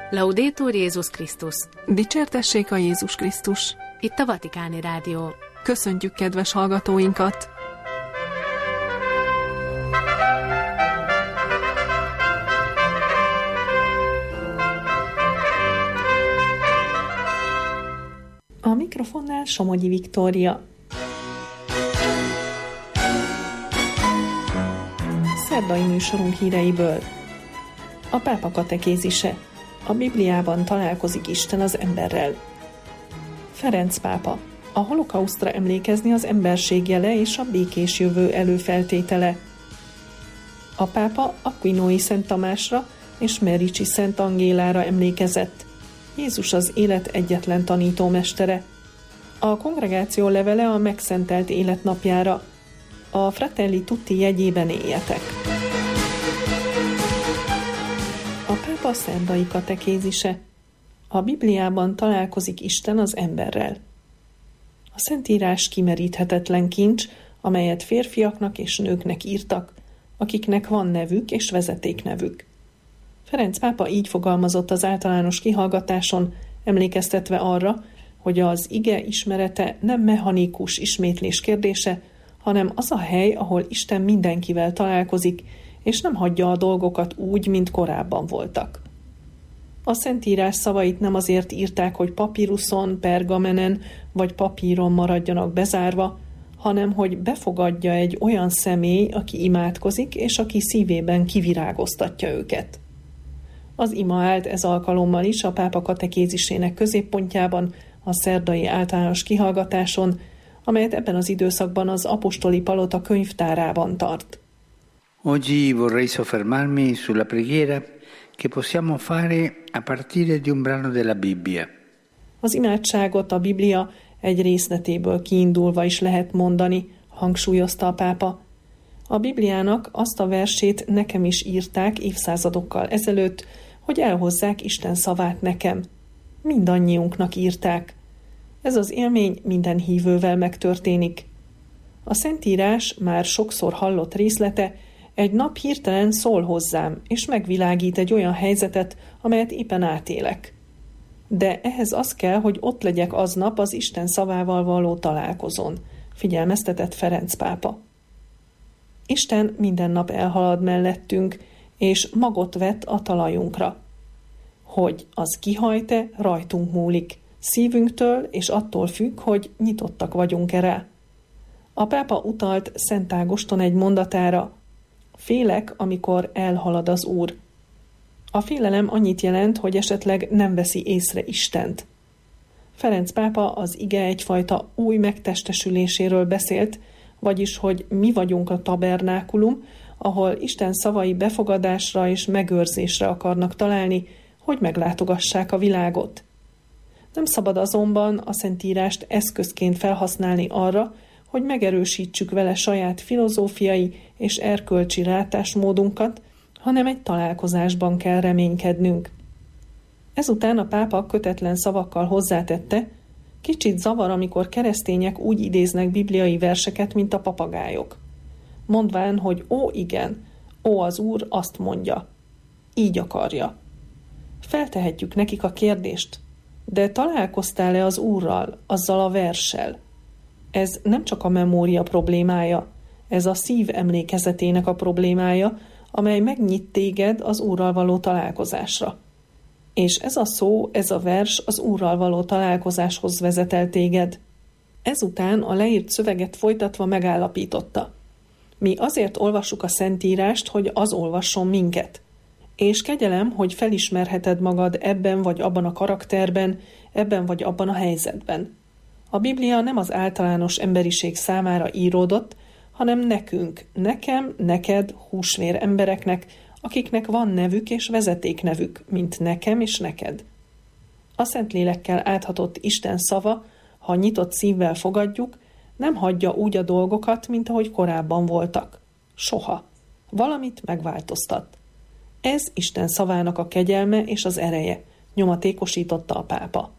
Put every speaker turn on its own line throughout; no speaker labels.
Laudetur Jézus Krisztus!
Dicsértessék a Jézus Krisztus!
Itt a Vatikáni Rádió.
Köszöntjük kedves hallgatóinkat! A mikrofonnál Somogyi Viktória. Szerdai műsorunk híreiből. A pápa katekézise. A Bibliában találkozik Isten az emberrel. Ferenc pápa. A holokausztra emlékezni az emberség jele és a békés jövő előfeltétele. A pápa Aquinói Szent Tamásra és Mericsi Szent Angélára emlékezett. Jézus az élet egyetlen tanítómestere. A kongregáció levele a megszentelt életnapjára. A Fratelli Tutti jegyében éljetek. A pápa szerdai katekézise. A Bibliában találkozik Isten az emberrel. A Szentírás kimeríthetetlen kincs, amelyet férfiaknak és nőknek írtak, akiknek van nevük és vezetéknevük. Ferenc pápa így fogalmazott az általános kihallgatáson, emlékeztetve arra, hogy az ige ismerete nem mechanikus ismétlés kérdése, hanem az a hely, ahol Isten mindenkivel találkozik, és nem hagyja a dolgokat úgy, mint korábban voltak. A Szentírás szavait nem azért írták, hogy papíruszon, pergamenen vagy papíron maradjanak bezárva, hanem hogy befogadja egy olyan személy, aki imádkozik, és aki szívében kivirágoztatja őket. Az ima állt ez alkalommal is a pápa katekézisének középpontjában, a szerdai általános kihallgatáson, amelyet ebben az időszakban az apostoli palota könyvtárában tart.
Oggi vorrei soffermarmi sulla preghiera che possiamo fare a partire di un brano della Bibbia.
Az imádságot a Biblia egy részletéből kiindulva is lehet mondani, hangsúlyozta a pápa. A Bibliának azt a versét nekem is írták évszázadokkal ezelőtt, hogy elhozzák Isten szavát nekem. Mindannyiunknak írták. Ez az élmény minden hívővel megtörténik. A Szentírás már sokszor hallott részlete egy nap hirtelen szól hozzám, és megvilágít egy olyan helyzetet, amelyet éppen átélek. De ehhez az kell, hogy ott legyek aznap az Isten szavával való találkozón, figyelmeztetett Ferenc pápa. Isten minden nap elhalad mellettünk, és magot vet a talajunkra. Hogy az kihajt-e, rajtunk múlik, szívünktől és attól függ, hogy nyitottak vagyunk-e rá. A pápa utalt Szent Ágoston egy mondatára: félek, amikor elhalad az Úr. A félelem annyit jelent, hogy esetleg nem veszi észre Istent. Ferenc pápa az ige egyfajta új megtestesüléséről beszélt, vagyis, hogy mi vagyunk a tabernákulum, ahol Isten szavai befogadásra és megőrzésre akarnak találni, hogy meglátogassák a világot. Nem szabad azonban a Szentírást eszközként felhasználni arra, hogy megerősítsük vele saját filozófiai és erkölcsi látásmódunkat, hanem egy találkozásban kell reménykednünk. Ezután a pápa kötetlen szavakkal hozzátette: kicsit zavar, amikor keresztények úgy idéznek bibliai verseket, mint a papagájok. Mondván, hogy ó igen, ó az Úr azt mondja. Így akarja. Feltehetjük nekik a kérdést: de találkoztál-e az Úrral, azzal a verssel? Ez nem csak a memória problémája, ez a szív emlékezetének a problémája, amely megnyit téged az Úrral való találkozásra. És ez a szó, ez a vers az Úrral való találkozáshoz vezet el téged. Ezután a leírt szöveget folytatva megállapította: mi azért olvassuk a Szentírást, hogy az olvasson minket. És kegyelem, hogy felismerheted magad ebben vagy abban a karakterben, ebben vagy abban a helyzetben. A Biblia nem az általános emberiség számára íródott, hanem nekünk, nekem, neked, húsvér embereknek, akiknek van nevük és vezetéknevük, mint nekem és neked. A Szentlélekkel áthatott Isten szava, ha nyitott szívvel fogadjuk, nem hagyja úgy a dolgokat, mint ahogy korábban voltak. Soha. Valamit megváltoztat. Ez Isten szavának a kegyelme és az ereje, nyomatékosította a pápa.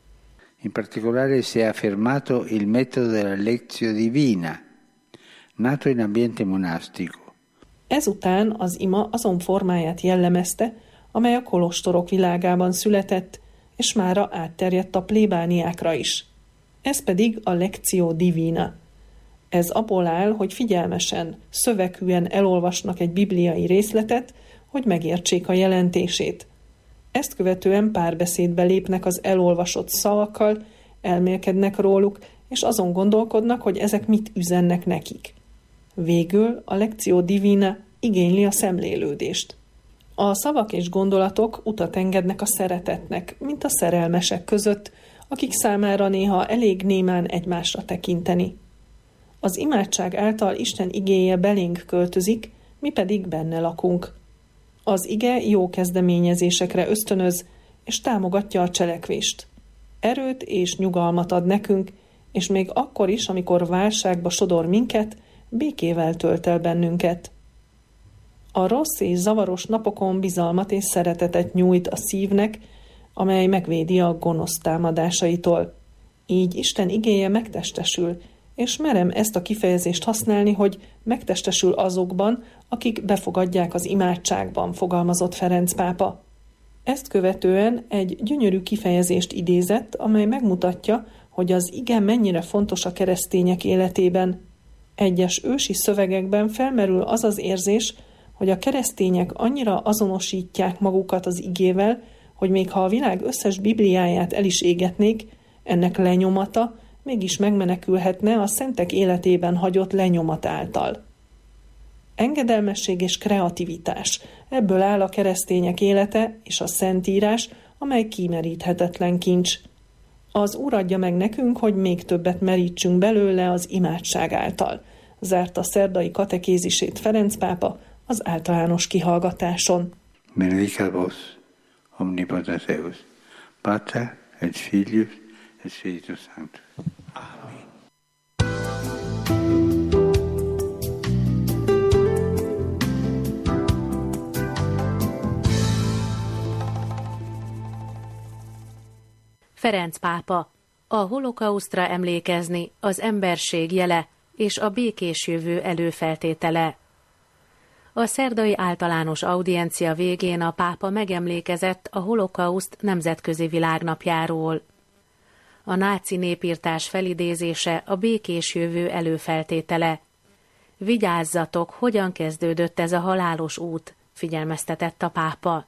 In particolare si è affermato il metodo della lectio divina, nato in ambiente monastico.
Ezután az ima azon formáját jellemezte, amely a kolostorok világában született, és mára átterjedt a plébániákra is. Ez pedig a Lectio Divina. Ez abból áll, hogy figyelmesen, szöveghűen elolvasnak egy bibliai részletet, hogy megértsék a jelentését. Ezt követően párbeszédbe lépnek az elolvasott szavakkal, elmélkednek róluk, és azon gondolkodnak, hogy ezek mit üzennek nekik. Végül a Lectio Divina igényli a szemlélődést. A szavak és gondolatok utat engednek a szeretetnek, mint a szerelmesek között, akik számára néha elég némán egymásra tekinteni. Az imádság által Isten igéje belénk költözik, mi pedig benne lakunk. Az ige jó kezdeményezésekre ösztönöz, és támogatja a cselekvést. Erőt és nyugalmat ad nekünk, és még akkor is, amikor válságba sodor minket, békével tölt el bennünket. A rossz és zavaros napokon bizalmat és szeretetet nyújt a szívnek, amely megvédi a gonosz támadásaitól. Így Isten igéje megtestesül, és merem ezt a kifejezést használni, hogy megtestesül azokban, akik befogadják az imádságban, fogalmazott Ferenc pápa. Ezt követően egy gyönyörű kifejezést idézett, amely megmutatja, hogy az ige mennyire fontos a keresztények életében. Egyes ősi szövegekben felmerül az az érzés, hogy a keresztények annyira azonosítják magukat az igével, hogy még ha a világ összes bibliáját el is égetnék, ennek lenyomata mégis megmenekülhetne a szentek életében hagyott lenyomat által. Engedelmesség és kreativitás, ebből áll a keresztények élete és a Szentírás, amely kimeríthetetlen kincs. Az Úr adja meg nekünk, hogy még többet merítsünk belőle az imádság által. Zárta szerdai katekézisét Ferenc pápa az általános kihallgatáson.
Benedicat vos, omnipotens Deus, Pater et Filius et Spiritus Sanctus. Amen.
Ferenc pápa, a holokausztra emlékezni az emberség jele és a békés jövő előfeltétele. A szerdai általános audiencia végén a pápa megemlékezett a holokauszt nemzetközi világnapjáról. A náci népirtás felidézése a békés jövő előfeltétele. Vigyázzatok, hogyan kezdődött ez a halálos út, figyelmeztetett a pápa.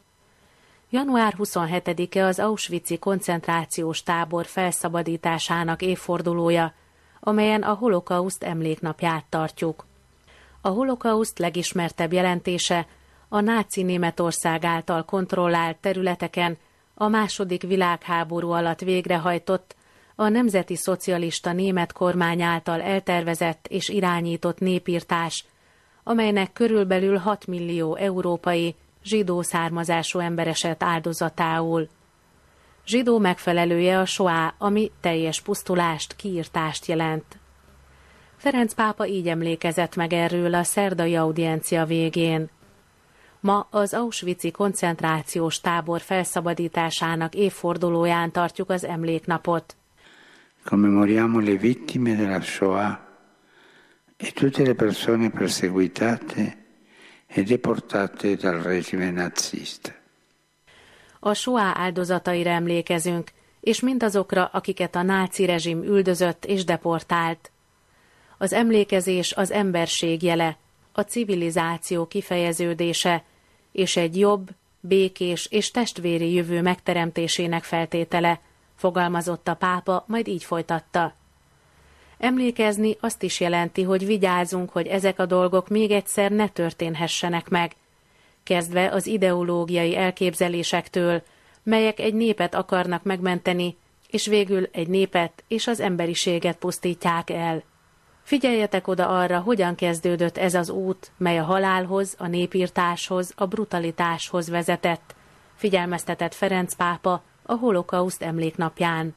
Január 27-e az auschwitzi koncentrációs tábor felszabadításának évfordulója, amelyen a holokauszt emléknapját tartjuk. A holokauszt legismertebb jelentése a náci Németország által kontrollált területeken a II. Világháború alatt végrehajtott, a nemzeti szocialista német kormány által eltervezett és irányított népirtás, amelynek körülbelül 6 millió európai, zsidó származású ember esett áldozatául. Zsidó megfelelője a soá, ami teljes pusztulást, kiirtást jelent. Ferenc pápa így emlékezett meg erről a szerdai audiencia végén. Ma az auschwitzi koncentrációs tábor felszabadításának évfordulóján tartjuk az emléknapot.
Commemoriamo le vittime della Shoah e tutte le persone perseguitate e deportate dal regime nazista.
A Shoah áldozataira emlékezünk, és mindazokra, akiket a náci rezsim üldözött és deportált. Az emlékezés az emberség jele, a civilizáció kifejeződése, és egy jobb, békés és testvéri jövő megteremtésének feltétele, fogalmazott a pápa, majd így folytatta. Emlékezni azt is jelenti, hogy vigyázzunk, hogy ezek a dolgok még egyszer ne történhessenek meg, kezdve az ideológiai elképzelésektől, melyek egy népet akarnak megmenteni, és végül egy népet és az emberiséget pusztítják el. Figyeljetek oda arra, hogyan kezdődött ez az út, mely a halálhoz, a népirtáshoz, a brutalitáshoz vezetett, figyelmeztetett Ferenc pápa a holokauszt emléknapján.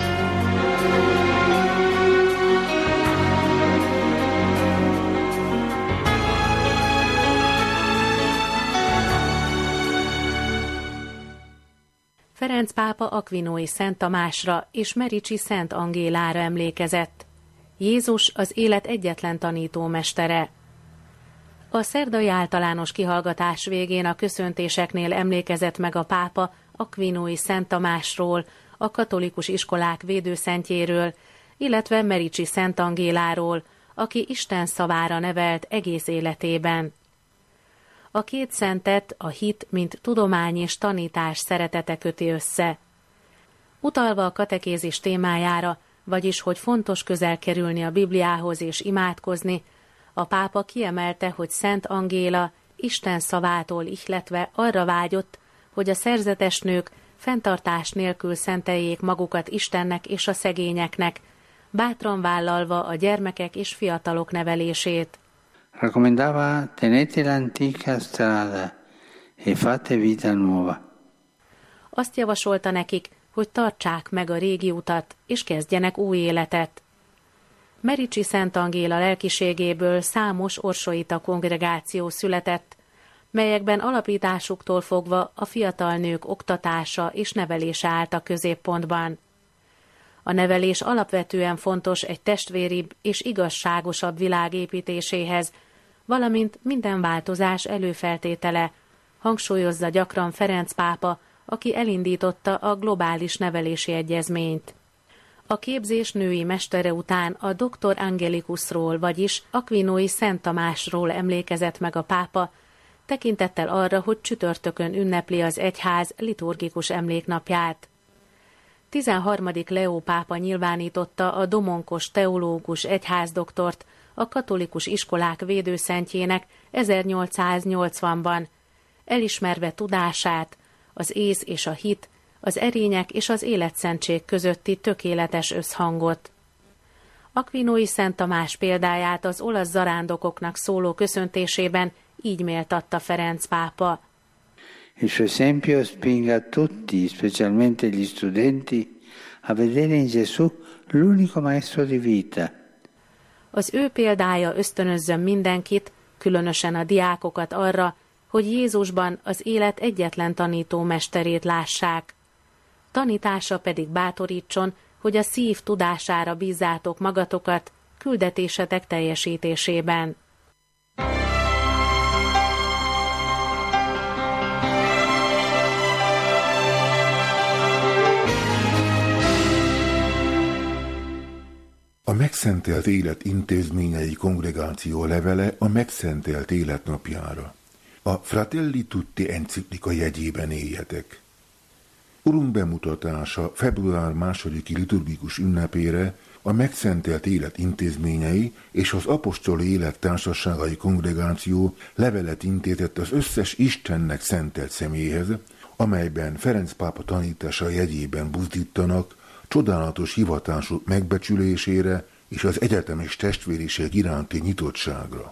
Ferenc pápa Akvinói Szent Tamásra és Mericsi Szent Angélára emlékezett. Jézus az élet egyetlen tanítómestere. A szerdai általános kihallgatás végén a köszöntéseknél emlékezett meg a pápa Aquinói Szent Tamásról, a katolikus iskolák védőszentjéről, illetve Merici Szent Angéláról, aki Isten szavára nevelt egész életében. A két szentet a hit, mint tudomány és tanítás szeretete köti össze. Utalva a katekézis témájára, vagyis hogy fontos közel kerülni a Bibliához és imádkozni, a pápa kiemelte, hogy Szent Angéla Isten szavától ihletve arra vágyott, hogy a szerzetes nők fenntartás nélkül szenteljék magukat Istennek és a szegényeknek, bátran vállalva a gyermekek és fiatalok nevelését.
Raccomandava tenete l'antica strada e fate vita nuova.
Azt javasolta nekik, hogy tartsák meg a régi utat, és kezdjenek új életet. Merici Szent Angéla lelkiségéből számos orsoita kongregáció született, melyekben alapításuktól fogva a fiatal nők oktatása és nevelése állt a középpontban. A nevelés alapvetően fontos egy testvéribb és igazságosabb világ építéséhez, valamint minden változás előfeltétele, hangsúlyozza gyakran Ferenc pápa, aki elindította a globális nevelési egyezményt. A képzés női mestere után a Dr. Angelicusról, vagyis Aquinói Szent Tamásról emlékezett meg a pápa, tekintettel arra, hogy csütörtökön ünnepli az egyház liturgikus emléknapját. 13. Leó pápa nyilvánította a domonkos teológus egyházdoktort a katolikus iskolák védőszentjének 1880-ban, elismerve tudását, az ész és a hit, az erények és az életszentség közötti tökéletes összhangot. Aquinói Szent Tamás példáját az olasz zarándokoknak szóló köszöntésében így méltatta Ferenc pápa.
Il suo esempio spinga tutti, specialmente gli studenti, a vedere in Gesù l'unico maestro di vita.
Az ő példája ösztönözzön mindenkit, különösen a diákokat arra, hogy Jézusban az élet egyetlen tanító mesterét lássák. Tanítása pedig bátorítson, hogy a szív tudására bízzátok magatokat küldetésetek teljesítésében.
A Megszentelt Élet Intézményei Kongregáció levele a Megszentelt Élet napjára. A Fratelli Tutti enciklika jegyében éljetek. Urunk bemutatása február 2. liturgikus ünnepére a Megszentelt Élet Intézményei és az Apostoli Élet Társaságai Kongregáció levelet intézett az összes Istennek szentelt személyhez, amelyben Ferenc pápa tanítása jegyében buzdítanak csodálatos hivatásuk megbecsülésére és az egyetemes testvériség iránti nyitottságra.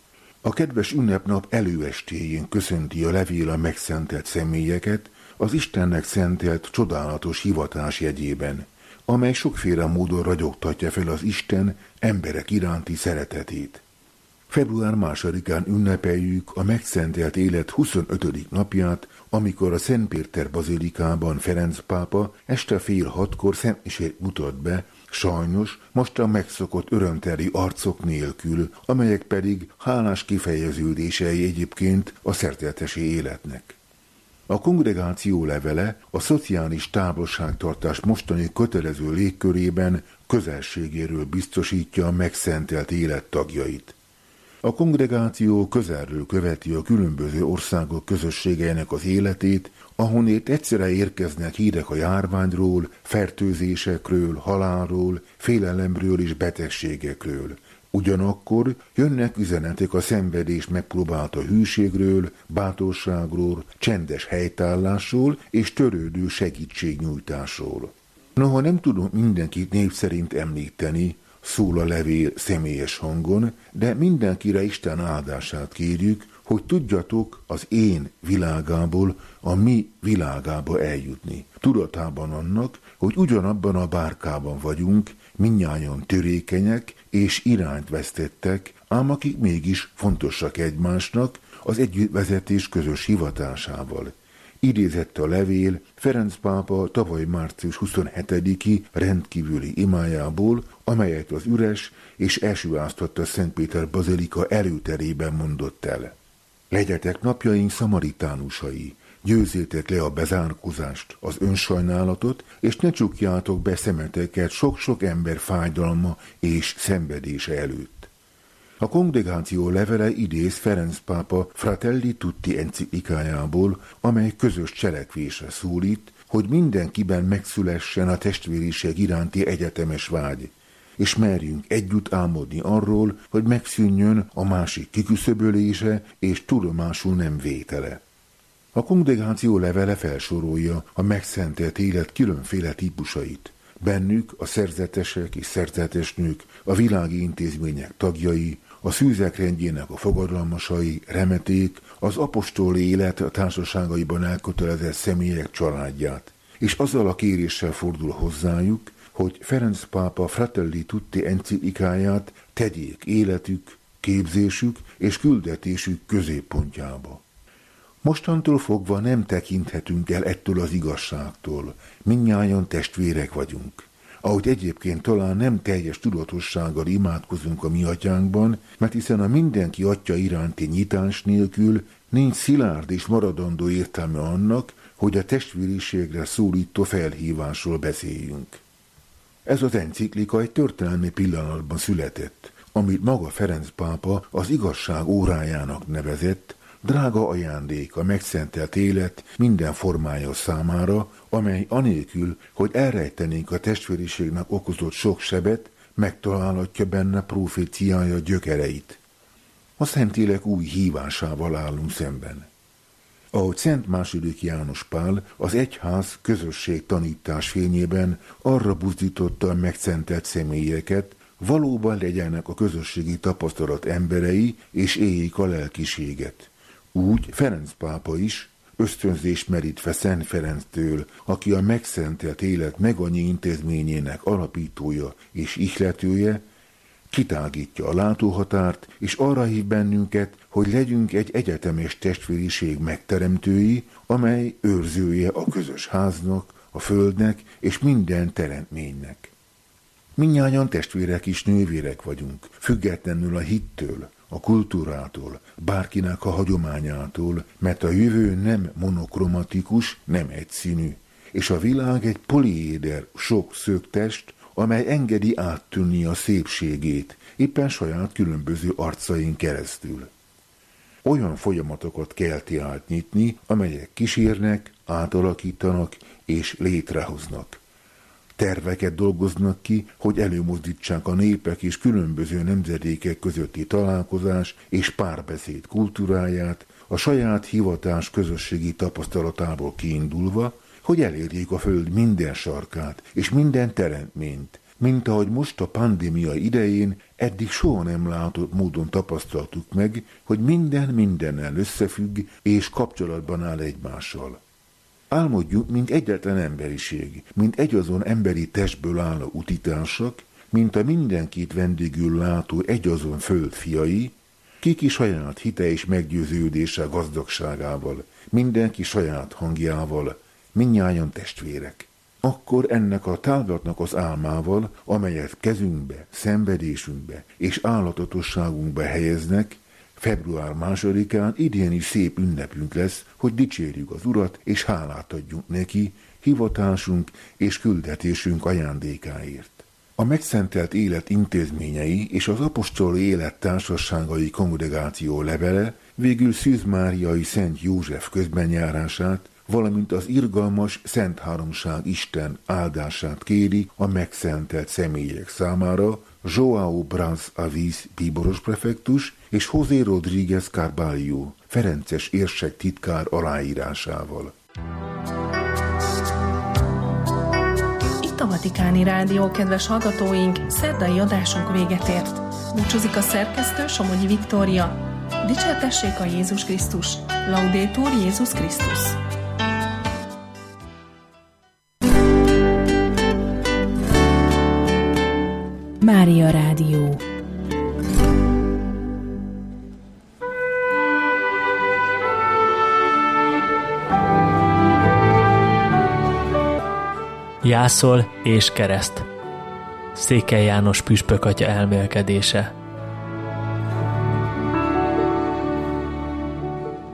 A kedves ünnepnap előestéjén köszönti a levél a megszentelt személyeket az Istennek szentelt csodálatos hivatás jegyében, amely sokféle módon ragyogtatja fel az Isten emberek iránti szeretetét. Február 2-án ünnepeljük a Megszentelt Élet 25. napját, amikor a Szent Péter bazilikában Ferenc pápa este 5:30 szentmisét mutat be, sajnos most a megszokott örömteli arcok nélkül, amelyek pedig hálás kifejeződései egyébként a szerzetesi életnek. A kongregáció levele a szociális távolságtartás mostani kötelező légkörében közelségéről biztosítja a megszentelt élet tagjait. A kongregáció közelről követi a különböző országok közösségeinek az életét, ahonnét egyszerre érkeznek hírek a járványról, fertőzésekről, halálról, félelemről és betegségekről. Ugyanakkor jönnek üzenetek a szenvedés megpróbálta hűségről, bátorságról, csendes helytállásról és törődő segítségnyújtásról. Noha nem tudom mindenkit név szerint említeni, szól a levél személyes hangon, de mindenkire Isten áldását kérjük, hogy tudjatok az én világából a mi világába eljutni. Tudatában annak, hogy ugyanabban a bárkában vagyunk, mindnyájan törékenyek és irányt vesztettek, ám akik mégis fontosak egymásnak az együttvezetés közös hivatásával. idézett a levél Ferenc pápa tavaly március 27-i rendkívüli imájából, amelyet az üres és elsőáztatta Szentpéter bazilika előterében mondott el. Legyetek napjaink szamaritánusai, győzzétek le a bezárkózást, az önsajnálatot, és ne csukjátok be szemeteket sok-sok ember fájdalma és szenvedése előtt. A kongregáció levele idéz Ferenc pápa Fratelli Tutti enciklikájából, amely közös cselekvésre szólít, hogy mindenkiben megszülessen a testvériség iránti egyetemes vágy, és merjünk együtt álmodni arról, hogy megszűnjön a másik kiküszöbölése és tudomásul nem vétele. A kongregáció levele felsorolja a megszentelt élet különféle típusait. Bennük a szerzetesek és szerzetesnők, a világi intézmények tagjai, a szűzek rendjének a fogadalmasai, remeték, az apostoli élet a társaságaiban elkötelezett személyek családját, és azzal a kéréssel fordul hozzájuk, hogy Ferenc pápa Fratelli Tutti enciklikáját tegyék életük, képzésük és küldetésük középpontjába. Mostantól fogva nem tekinthetünk el ettől az igazságtól, mindnyájan testvérek vagyunk. Ahogy egyébként talán nem teljes tudatossággal imádkozunk a mi atyánkban, mert hiszen a mindenki atya iránti nyitás nélkül nincs szilárd és maradandó értelme annak, hogy a testvériségre szólító felhívásról beszéljünk. Ez az enciklika egy történelmi pillanatban született, amit maga Ferenc pápa az igazság órájának nevezett, drága ajándék a megszentelt élet minden formája számára, amely anélkül, hogy elrejtenénk a testvériségnek okozott sok sebet, megtalálhatja benne proféciája gyökereit. A Szentlélek új hívásával állunk szemben. Ahogy Szent II. János Pál az egyház közösség tanítás fényében arra buzdította a megszentelt személyeket, valóban legyenek a közösségi tapasztalat emberei, és éljék a lelkiséget. Úgy Ferenc pápa is, ösztönzést merítve Szent Ferenctől, aki a megszentelt élet megannyi intézményének alapítója és ihletője, kitágítja a látóhatárt, és arra hív bennünket, hogy legyünk egy egyetemes testvériség megteremtői, amely őrzője a közös háznak, a földnek és minden teremtménynek. Mindnyájan testvérek és nővérek vagyunk, függetlenül a hittől, a kultúrától, bárkinek a hagyományától, mert a jövő nem monokromatikus, nem egyszínű, és a világ egy poliéder sok szögtest, amely engedi áttűnni a szépségét, éppen saját különböző arcain keresztül. Olyan folyamatokat kell tehát nyitni, amelyek kísérnek, átalakítanak és létrehoznak. Terveket dolgoznak ki, hogy előmozdítsák a népek és különböző nemzedékek közötti találkozás és párbeszéd kultúráját, a saját hivatás közösségi tapasztalatából kiindulva, hogy elérjék a föld minden sarkát és minden teremtményt, mint ahogy most a pandémia idején eddig soha nem látott módon tapasztaltuk meg, hogy minden mindennel összefügg és kapcsolatban áll egymással. Álmodjunk, mint egyetlen emberiség, mint egyazon emberi testből álló utitársak, mint a mindenkit vendégül látó egyazon föld fiai, kiki saját hite és meggyőződése gazdagságával, mindenki saját hangjával, mindnyájan testvérek. Akkor ennek a távlatnak az álmával, amelyet kezünkbe, szenvedésünkbe és állatatosságunkba helyeznek, február 2-án idén is szép ünnepünk lesz, hogy dicsérjük az Urat, és hálát adjunk neki, hivatásunk és küldetésünk ajándékáért. A megszentelt élet intézményei és az apostoli élet társaságai kongregáció levele végül Szűz Máriai Szent József közbenjárását, valamint az irgalmas Szent Háromság Isten áldását kéri a megszentelt személyek számára, João Braz Aviz bíboros prefektus és José Rodríguez Carvalho, ferences érsek titkár aláírásával.
Itt a Vatikáni Rádió, kedves hallgatóink, szerdai adásunk véget ért. Búcsúzik a szerkesztő, Somogyi Viktória. Dicsértessék a Jézus Krisztus! Laudetur Jézus Krisztus!
Mária Rádió.
Jászol és kereszt. Székely János püspök atya elmélkedése.